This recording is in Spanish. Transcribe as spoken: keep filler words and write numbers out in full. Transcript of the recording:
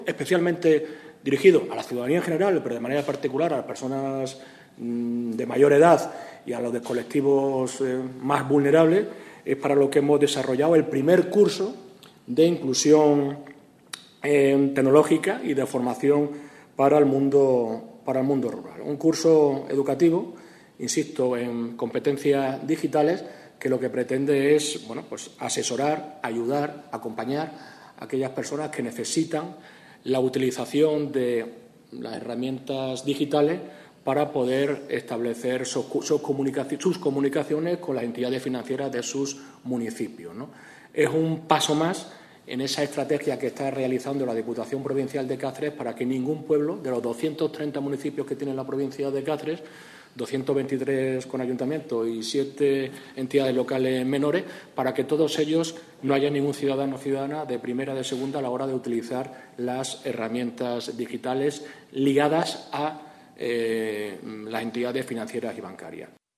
especialmente dirigido a la ciudadanía en general, pero de manera particular a las personas mmm, de mayor edad y a los de colectivos eh, más vulnerables, es para lo que hemos desarrollado el primer curso de inclusión eh, tecnológica y de formación para el mundo, para el mundo rural. Un curso educativo, insisto, en competencias digitales, que lo que pretende es, bueno, pues asesorar, ayudar, acompañar a aquellas personas que necesitan la utilización de las herramientas digitales para poder establecer sus, sus, comunicaciones, sus comunicaciones con las entidades financieras de sus municipios, ¿no? Es un paso más en esa estrategia que está realizando la Diputación Provincial de Cáceres para que ningún pueblo de los doscientos treinta municipios que tiene la provincia de Cáceres, doscientos veintitrés con ayuntamiento y siete entidades locales menores, para que todos ellos no haya ningún ciudadano o ciudadana de primera o de segunda a la hora de utilizar las herramientas digitales ligadas a eh, las entidades financieras y bancarias.